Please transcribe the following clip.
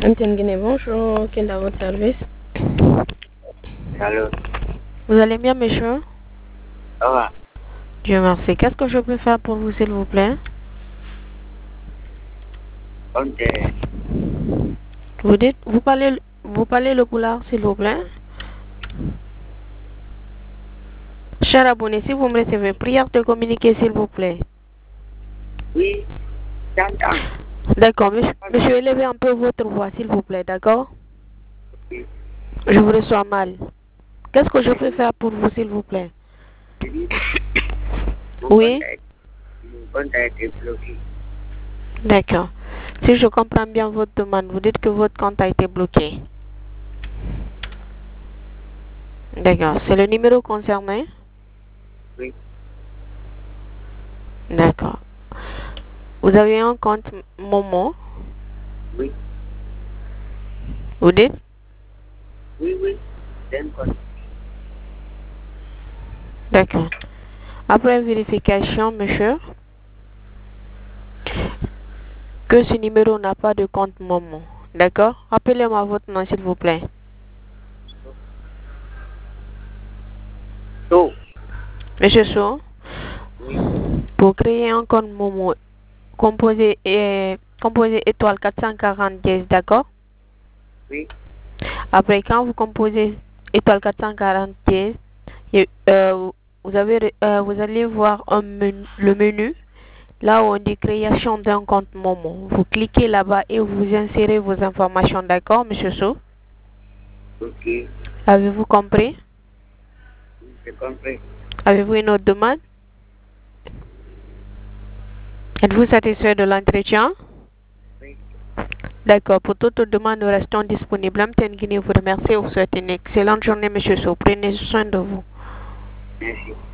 Antenne Guinée, bonjour, quel est votre service? Allô? Vous allez bien, monsieur? Ça va? Dieu merci. Qu'est-ce que je peux faire pour vous, s'il vous plaît? Ok. Vous parlez le poulard, s'il vous plaît? Cher abonné, si vous me recevez, prière de communiquer, s'il vous plaît. Oui, j'entends. D'accord, monsieur, élevez un peu votre voix, s'il vous plaît, d'accord? Oui. Je vous reçois mal. Qu'est-ce que je peux faire pour vous, s'il vous plaît? Oui? Mon compte a été bloqué. D'accord. Si je comprends bien votre demande, vous dites que votre compte a été bloqué. D'accord. C'est le numéro concerné? Oui. D'accord. Vous avez un compte Momo? Oui. Vous dites? Oui. C'est un compte. D'accord. Après vérification, monsieur, que ce numéro n'a pas de compte Momo. D'accord? Rappelez-moi votre nom, s'il vous plaît. So. Monsieur So, Oui. pour créer un compte Momo, composez étoile 440 dièse, d'accord? Oui. Après, quand vous composez étoile 440 dièse, vous allez voir le menu, là où on dit création d'un compte Momo. Vous cliquez là-bas et vous insérez vos informations, d'accord, monsieur So? Ok. Avez-vous compris? J'ai compris. Avez-vous une autre demande? Êtes-vous satisfait de l'entretien? Oui. D'accord. Pour toute demande, nous restons disponibles. Amten Guinée vous remercie et vous souhaite une excellente journée, monsieur So. Prenez soin de vous. Merci.